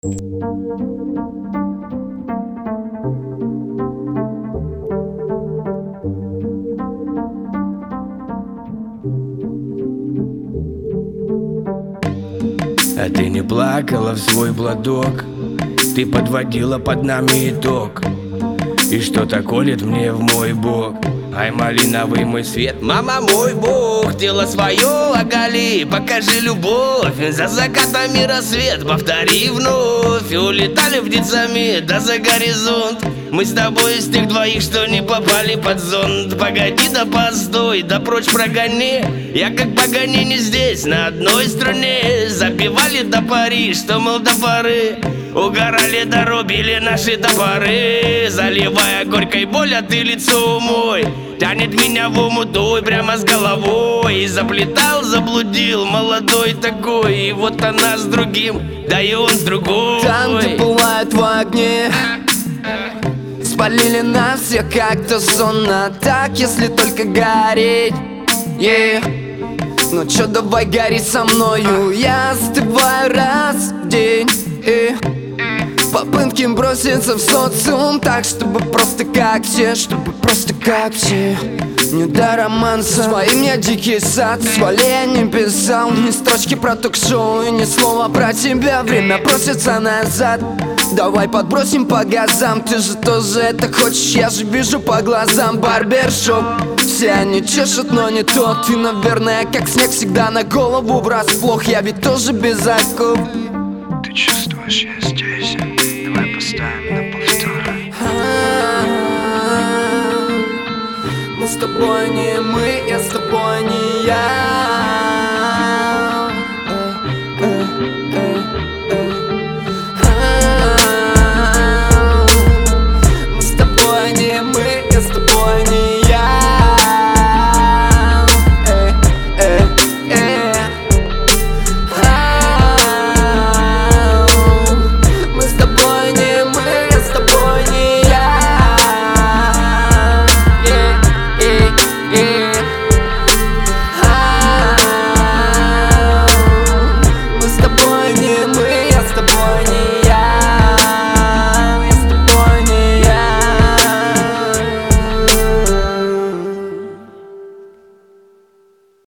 А ты не плакала в свой платок, ты подводила под нами итог. И что-то колет мне в мой бок. Ай, малиновый мой свет, мама мой бог, тело свое оголи, покажи любовь. За закатами рассвет, повтори вновь. Улетали птицами да за горизонт. Мы с тобой из тех двоих, что не попали под зонт. Погоди да постой, да прочь прогони. Я как Паганини здесь, на одной струне. Запевали до пари, что мол до поры. Угорали да рубили наши топоры, заливая горькой боль, а ты лицо мой. Тянет меня в омут прямо с головой. И заплетал, заблудил, молодой такой. И вот она с другим, да и он с другой. Там, где пылают в огне, спалили нас всех как-то сонно. Так, если только гореть, ну чё, давай гори со мною. Я остываю раз в день, попытки броситься в социум так, чтобы просто как все, чтобы просто как все. Не до романса, своим я дикий сад. Свали я не писал ни строчки про ток-шоу и ни слова про тебя. Время просится назад. Давай подбросим по газам. Ты же тоже это хочешь, я же вижу по глазам. Барбершоп, все они чешут, но не то. Ты, наверное, как снег, всегда на голову врасплох. Я ведь тоже без оков. Ты чувствуешь, я здесь. Давай поставим на повтор. Мы с тобой не мы, я с тобой не я.